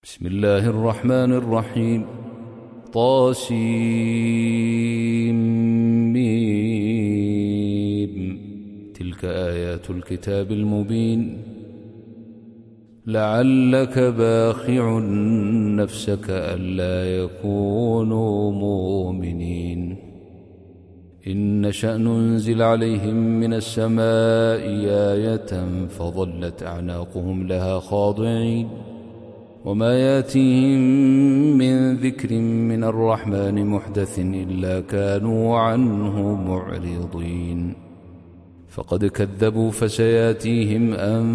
بسم الله الرحمن الرحيم. طاسيم. تلك آيات الكتاب المبين. لعلك باخع نفسك ألا يكونوا مؤمنين إن نشأ ننزل عليهم من السماء آية فظلت أعناقهم لها خاضعين وما ياتيهم من ذكر من الرحمن محدث إلا كانوا عنه معرضين فقد كذبوا فسياتيهم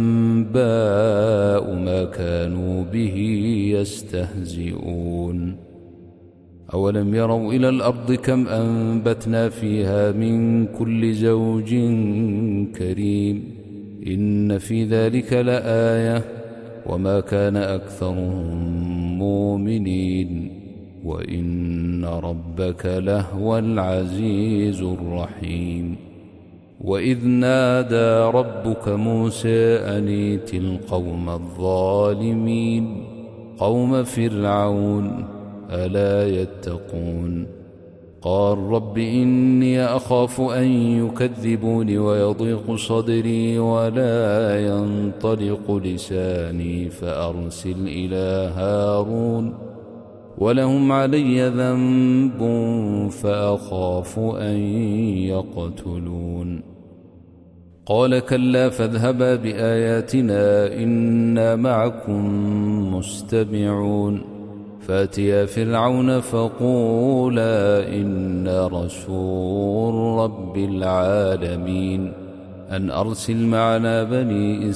أنباء ما كانوا به يستهزئون أولم يروا إلى الأرض كم أنبتنا فيها من كل زوج كريم إن في ذلك لآية وما كان أكثرهم مؤمنين وإن ربك لهو العزيز الرحيم. وإذ نادى ربك موسى أن ائت القوم الظالمين قوم فرعون ألا يتقون قال رب إني أخاف أن يكذبوني ويضيق صدري ولا ينطلق لساني فأرسل إلى هارون ولهم علي ذنب فأخاف أن يقتلون قال كلا فاذهبا بآياتنا إنا معكم مستمعون فاتيا فرعون فقولا إنا رسول رب العالمين أن أرسل معنا بني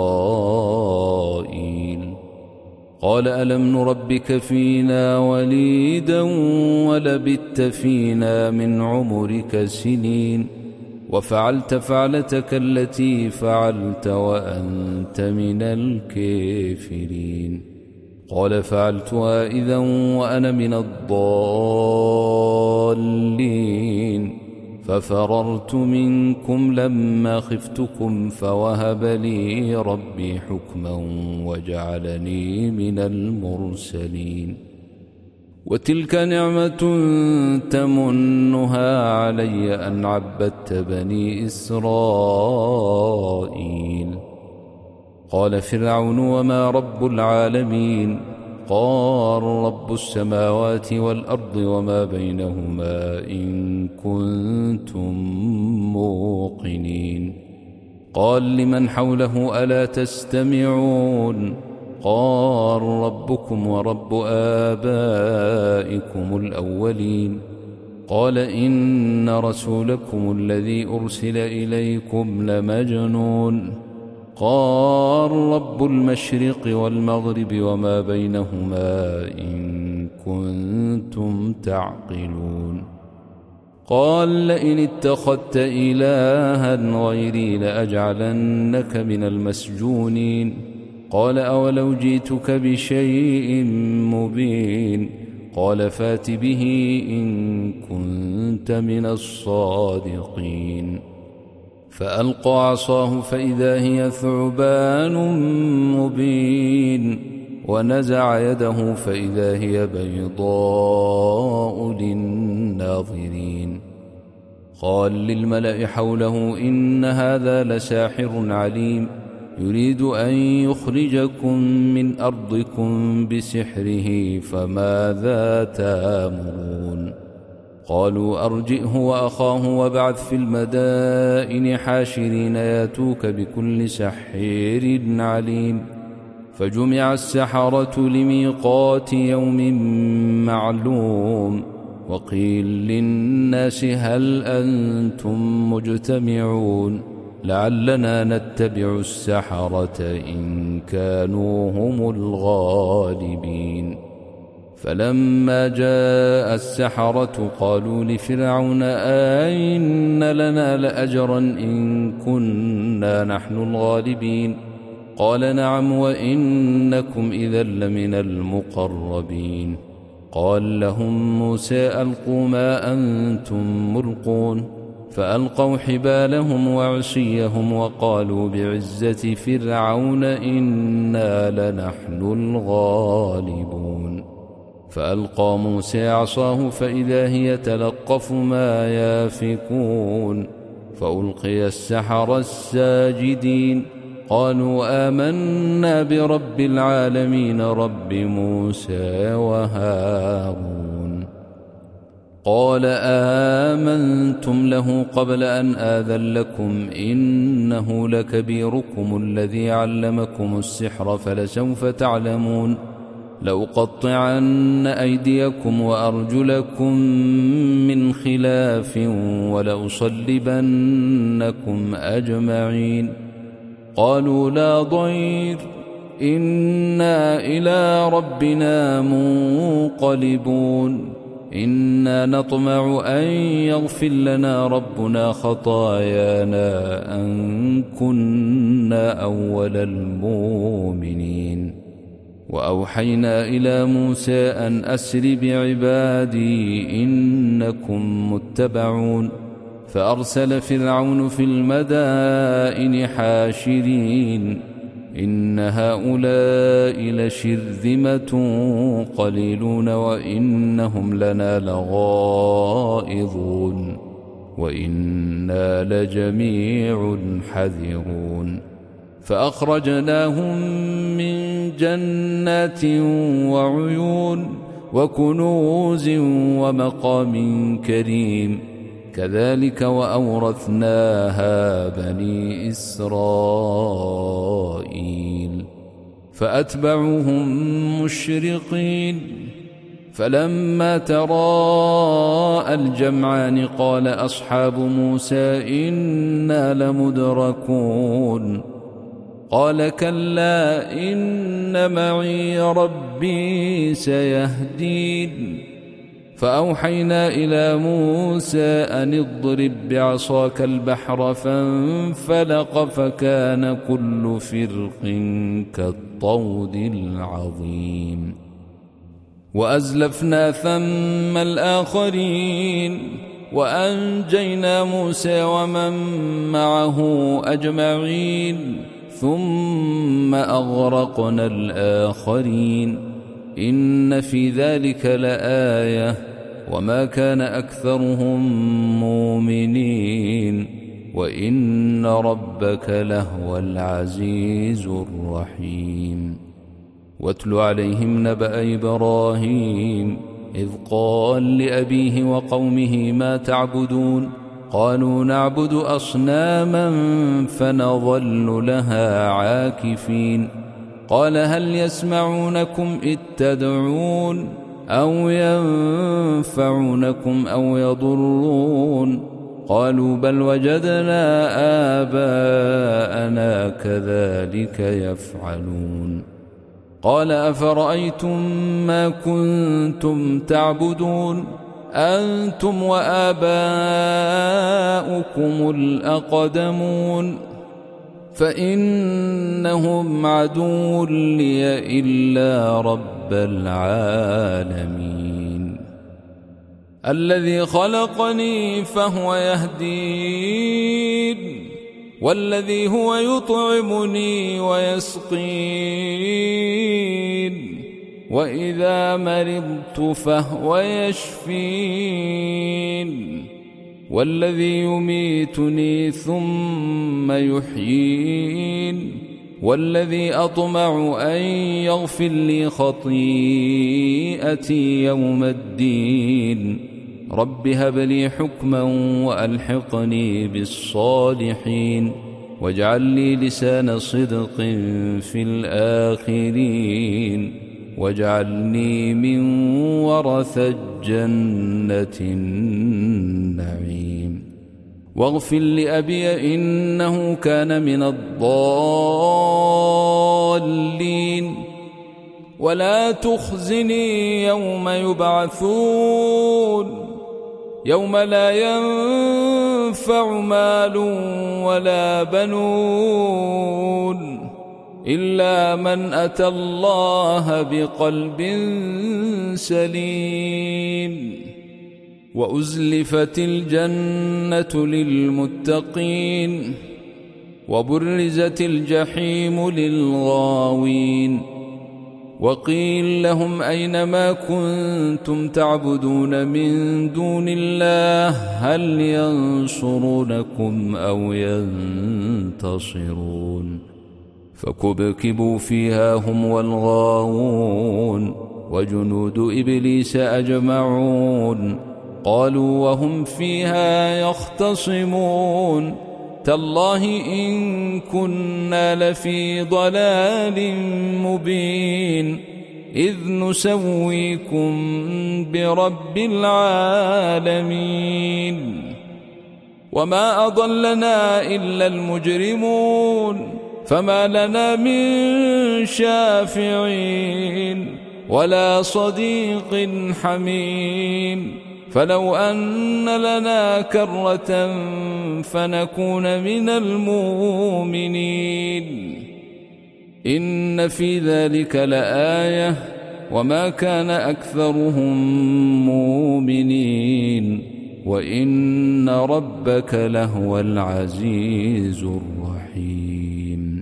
إسرائيل قال ألم نربك فينا وليدا ولبثت فينا من عمرك سنين وفعلت فعلتك التي فعلت وأنت من الكافرين قال فعلتها إذا وأنا من الضالين ففررت منكم لما خفتكم فوهب لي ربي حكما وجعلني من المرسلين وتلك نعمة تمنها علي أن عبدت بني إسرائيل قال فرعون وما رب العالمين قال رب السماوات والأرض وما بينهما إن كنتم موقنين قال لمن حوله ألا تستمعون قال ربكم ورب آبائكم الأولين قال إن رسولكم الذي أرسل إليكم لمجنون قال رب المشرق والمغرب وما بينهما إن كنتم تعقلون قال لئن اتخذت إلها غيري لأجعلنك من المسجونين قال أولو جئتك بشيء مبين قال فات به إن كنت من الصادقين فألقى عصاه فإذا هي ثعبان مبين ونزع يده فإذا هي بيضاء للناظرين قال للملأ حوله إن هذا لساحر عليم يريد أن يخرجكم من أرضكم بسحره فماذا تأمرون قالوا أرجئه وأخاه وابعث في المدائن حاشرين ياتوك بكل سحير عليم فجمع السحرة لميقات يوم معلوم وقيل للناس هل أنتم مجتمعون لعلنا نتبع السحرة إن كانوا هم الغالبين فلما جاء السحرة قالوا لفرعون أئن لنا لأجرا إن كنا نحن الغالبين قال نعم وإنكم إذا لمن المقربين قال لهم موسى ألقوا ما أنتم ملقون فألقوا حبالهم وعصيهم وقالوا بعزة فرعون إنا لنحن الغالبون. فألقى موسى عصاه فإذا هي تلقف ما يافكون، فألقي السحرة الساجدين قالوا آمنا برب العالمين رب موسى وهارون. قال آمنتم له قبل أن آذن لكم إنه لكبيركم الذي علمكم السحر فلسوف تعلمون لأقطعن أيديكم وأرجلكم من خلاف ولأصلبنكم أجمعين. قالوا لا ضير إنا إلى ربنا منقلبون إنا نطمع أن يغفر لنا ربنا خطايانا أن كنا أول المؤمنين. وأوحينا إلى موسى أن أسر بعبادي إنكم متبعون. فأرسل فرعون في المدائن حاشرين إن هؤلاء لشرذمة قليلون وإنهم لنا لغائظون وإنا لجميع حذرون. فأخرجناهم من جنات وعيون وكنوز ومقام كريم كذلك وأورثناها بني إسرائيل. فأتبعوهم مشرقين فلما تراءى الجمعان قال أصحاب موسى إنا لمدركون قال كلا إن معي ربي سيهدين. فأوحينا إلى موسى أن اضرب بعصاك البحر فانفلق فكان كل فرق كالطود العظيم. وأزلفنا ثم الآخرين وأنجينا موسى ومن معه أجمعين ثم أغرقنا الآخرين إن في ذلك لآية وما كان أكثرهم مؤمنين وإن ربك لهو العزيز الرحيم. واتل عليهم نبأ إبراهيم إذ قال لأبيه وقومه ما تعبدون قالوا نعبد أصناما فنظل لها عاكفين. قال هل يسمعونكم إذ تدعون أو ينفعونكم أو يضرون قالوا بل وجدنا آباءنا كذلك يفعلون. قال أفرأيتم ما كنتم تعبدون أنتم وآباؤكم الأقدمون فإنهم عدو لي إلا رب العالمين الذي خلقني فهو يهدين والذي هو يطعمني ويسقين وإذا مرضت فهو يشفين والذي يميتني ثم يحيين والذي أطمع أن يغفر لي خطيئتي يوم الدين رب هب لي حكما وألحقني بالصالحين واجعل لي لسان صدق في الآخرين واجعلني من ورثة جنة النعيم واغفر لأبي إنه كان من الضالين ولا تخزني يوم يبعثون يوم لا ينفع مال ولا بنون إلا من أتى الله بقلب سليم وأزلفت الجنة للمتقين وبرزت الجحيم للغاوين وقيل لهم أين ما كنتم تعبدون من دون الله هل ينصرونكم أو ينتصرون فكبكبوا فيها هم والغاوون وجنود إبليس أجمعون قالوا وهم فيها يختصمون تالله إن كنا لفي ضلال مبين إذ نسويكم برب العالمين وما أضلنا إلا المجرمون فما لنا من شافعين ولا صديق حميم فلو أن لنا كرة فنكون من المؤمنين إن في ذلك لآية وما كان أكثرهم مؤمنين وإن ربك لهو العزيز الرحيم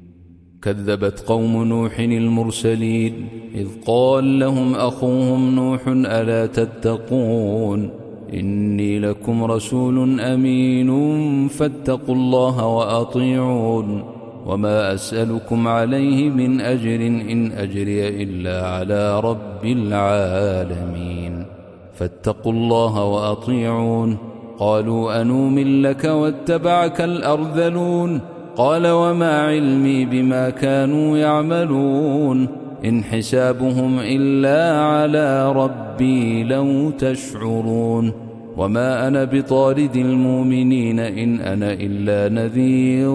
كذبت قوم نوح المرسلين إذ قال لهم أخوهم نوح ألا تتقون إني لكم رسول أمين فاتقوا الله وأطيعون وما أسألكم عليه من أجر إن أجري إلا على رب العالمين فاتقوا الله وأطيعون قالوا أنؤمن لك واتبعك الأرذلون قال وما علمي بما كانوا يعملون إن حسابهم إلا على ربي لو تشعرون وما أنا بطارد المؤمنين إن أنا إلا نذير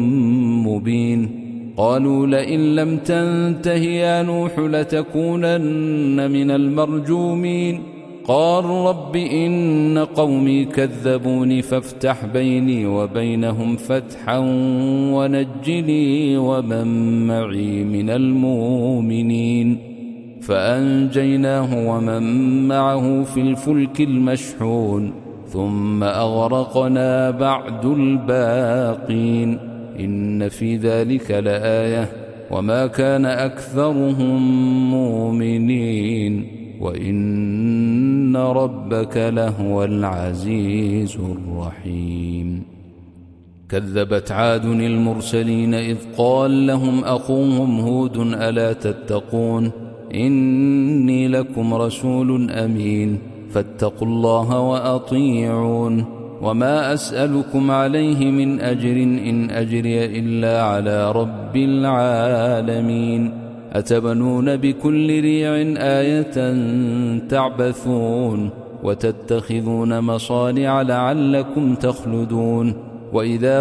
مبين قالوا لئن لم تنته يا نوح لتكونن من المرجومين قال رب إن قومي كذبوني فافتح بيني وبينهم فتحا ونجني ومن معي من المؤمنين فأنجيناه ومن معه في الفلك المشحون ثم أغرقنا بعد الباقين إن في ذلك لآية وما كان أكثرهم مؤمنين وإن ربك لهو العزيز الرحيم كذبت عاد المرسلين إذ قال لهم أخوهم هود ألا تتقون إني لكم رسول أمين فاتقوا الله وأطيعون وما أسألكم عليه من أجر إن أجري إلا على رب العالمين أتبنون بكل ريع آية تعبثون وتتخذون مصانع لعلكم تخلدون وإذا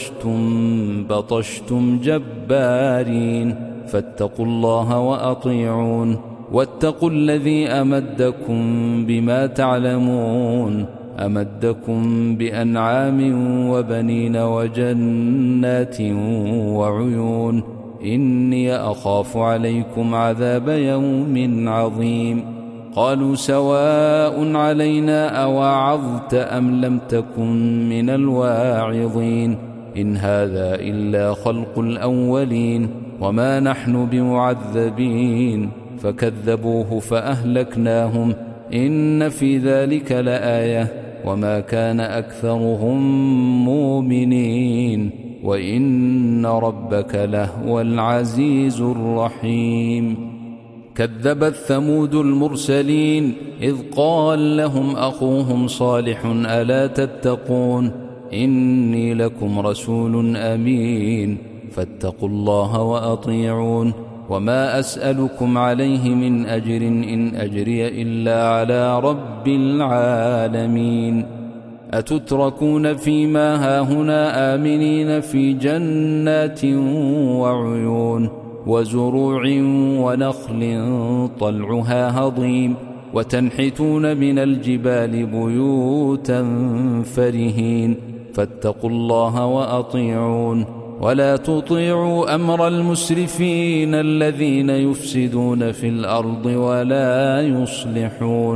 بطشتم جبارين فاتقوا الله وأطيعون واتقوا الذي أمدكم بما تعلمون أمدكم بأنعام وبنين وجنات وعيون إني أخاف عليكم عذاب يوم عظيم قالوا سواء علينا أوعظت أم لم تكن من الواعظين إن هذا إلا خلق الأولين وما نحن بمعذبين فكذبوه فأهلكناهم إن في ذلك لآية وما كان أكثرهم مؤمنين وإن ربك لهو العزيز الرحيم كذبت ثمود المرسلين إذ قال لهم أخوهم صالح ألا تتقون إني لكم رسول أمين فاتقوا الله وأطيعون وما أسألكم عليه من أجر إن أجري إلا على رب العالمين أتتركون فيما هاهنا آمنين في جنات وعيون وزروع ونخل طلعها هضيم وتنحتون من الجبال بيوتا فرهين فاتقوا الله وأطيعون ولا تطيعوا أمر المسرفين الذين يفسدون في الأرض ولا يصلحون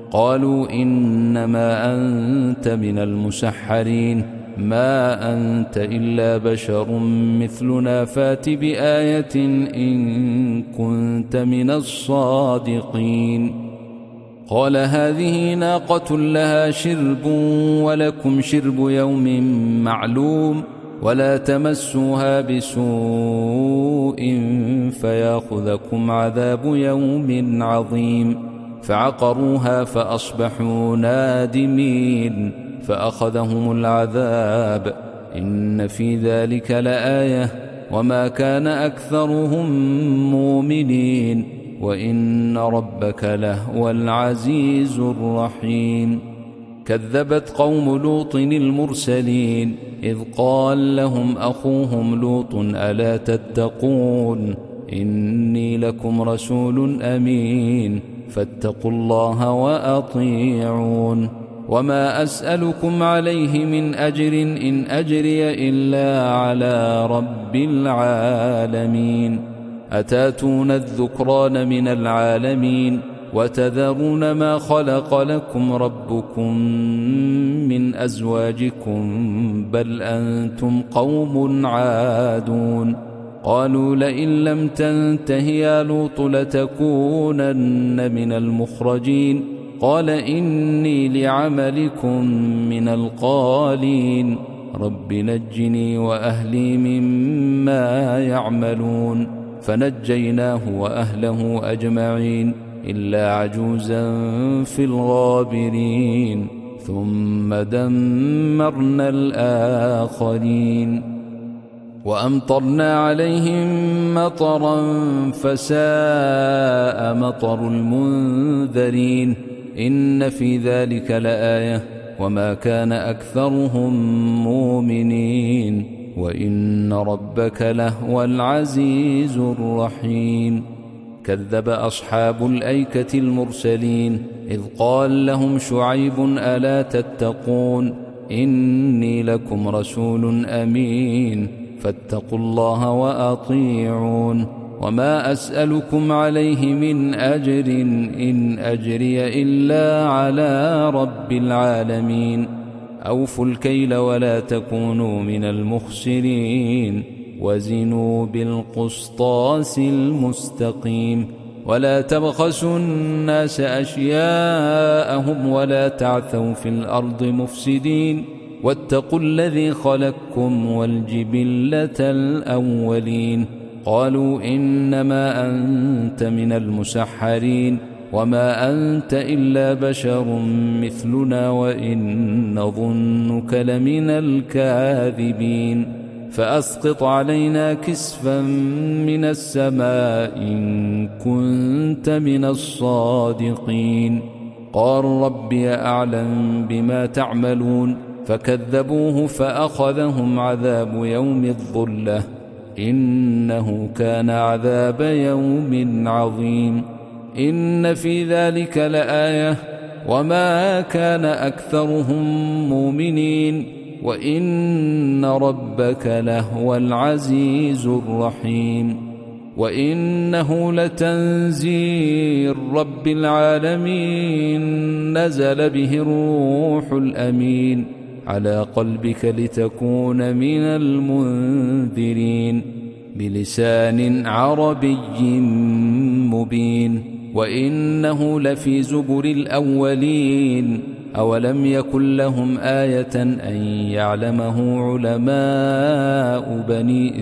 قالوا إنما أنت من المسحرين، ما أنت إلا بشر مثلنا، فات بآية إن كنت من الصادقين. قال هذه ناقة لها شرب ولكم شرب يوم معلوم، ولا تمسوها بسوء فياخذكم عذاب يوم عظيم. فعقروها فأصبحوا نادمين، فأخذهم العذاب. إن في ذلك لآية وما كان أكثرهم مؤمنين، وإن ربك لهو العزيز الرحيم. كذبت قوم لوط المرسلين إذ قال لهم أخوهم لوط ألا تتقون إني لكم رسول أمين فاتقوا الله وأطيعون. وما أسألكم عليه من أجر إن أجري إلا على رب العالمين. أتاتون الذكران من العالمين وتذرون ما خلق لكم ربكم من أزواجكم بل أنتم قوم عادون. قالوا لئن لم تنته يا لوط لتكونن من المخرجين. قال إني لعملكم من القالين رب نجني وأهلي مما يعملون. فنجيناه وأهله أجمعين إلا عجوزا في الغابرين ثم دمرنا الآخرين. وأمطرنا عليهم مطرا فساء مطر المنذرين. إن في ذلك لآية وما كان أكثرهم مؤمنين، وإن ربك لهو العزيز الرحيم. كذب أصحاب الأيكة المرسلين إذ قال لهم شعيب ألا تتقون إني لكم رسول أمين فاتقوا الله وأطيعون. وما أسألكم عليه من أجر إن أجري إلا على رب العالمين. أوفوا الكيل ولا تكونوا من المخسرين وزنوا بالقسطاس المستقيم. ولا تبخسوا الناس أشياءهم ولا تعثوا في الأرض مفسدين واتقوا الذي خلقكم والجبلة الأولين. قالوا إنما أنت من المسحرين وما أنت إلا بشر مثلنا وإن نظنك لمن الكاذبين. فأسقط علينا كسفا من السماء إن كنت من الصادقين. قال ربي أعلم بما تعملون. فكذبوه فأخذهم عذاب يوم الظلة إنه كان عذاب يوم عظيم. إن في ذلك لآية وما كان أكثرهم مؤمنين، وإن ربك لهو العزيز الرحيم. وإنه لتنزيل رب العالمين نزل به الروح الأمين على قلبك لتكون من المنذرين بلسان عربي مبين. وإنه لفي زبر الأولين. أولم يكن لهم آية أن يعلمه علماء بني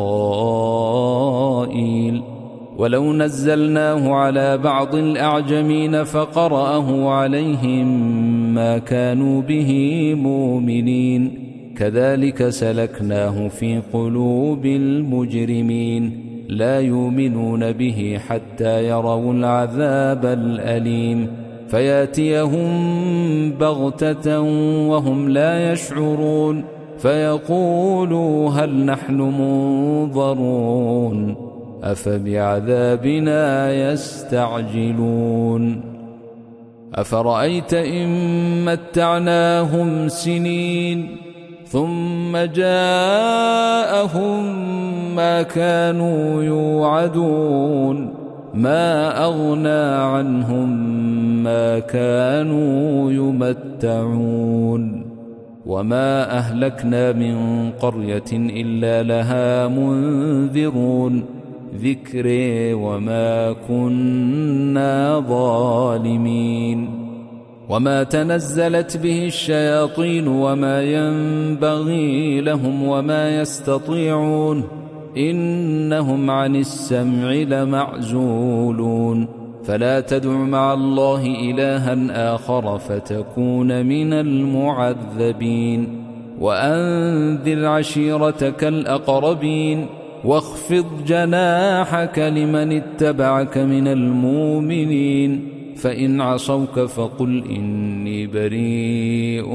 إسرائيل. ولو نزلناه على بعض الأعجمين فقرأه عليهم ما كانوا به مؤمنين. كذلك سلكناه في قلوب المجرمين لا يؤمنون به حتى يروا العذاب الأليم فياتيهم بغتة وهم لا يشعرون فيقولوا هل نحن منظرون أفبعذابنا يستعجلون. أفرأيت إن متعناهم سنين ثم جاءهم ما كانوا يوعدون ما أغنى عنهم ما كانوا يمتعون وما أهلكنا من قرية إلا لها منذرون ذكري وما كنا ظالمين وما تنزلت به الشياطين وما ينبغي لهم وما يستطيعون إنهم عن السمع لمعزولون فلا تدع مع الله إلها آخر فتكون من المعذبين وأنذر عشيرتك الأقربين واخفض جناحك لمن اتبعك من المؤمنين فإن عصوك فقل إني بريء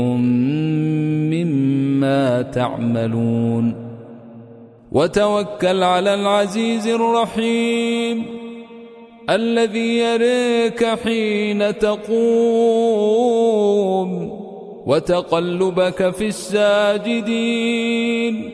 مما تعملون وتوكل على العزيز الرحيم الذي يريك حين تقوم وتقلبك في الساجدين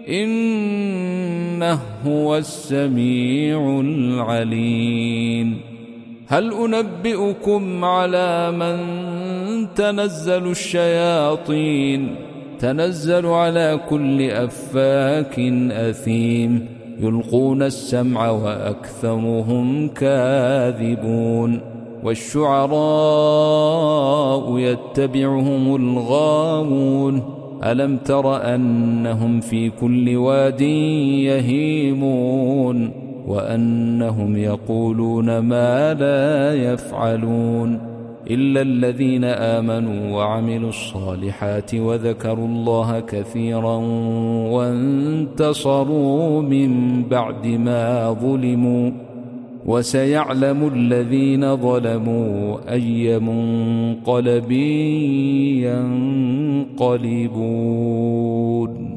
إنه هو السميع العليم هل أنبئكم على من تنزل الشياطين تنزل على كل أفاك أثيم يلقون السمع وأكثرهم كاذبون والشعراء يتبعهم الغاوون ألم تر أنهم في كل واد يهيمون وأنهم يقولون ما لا يفعلون إلا الذين آمنوا وعملوا الصالحات وذكروا الله كثيرا وانتصروا من بعد ما ظلموا وسيعلم الذين ظلموا أي منقلب ينقلبون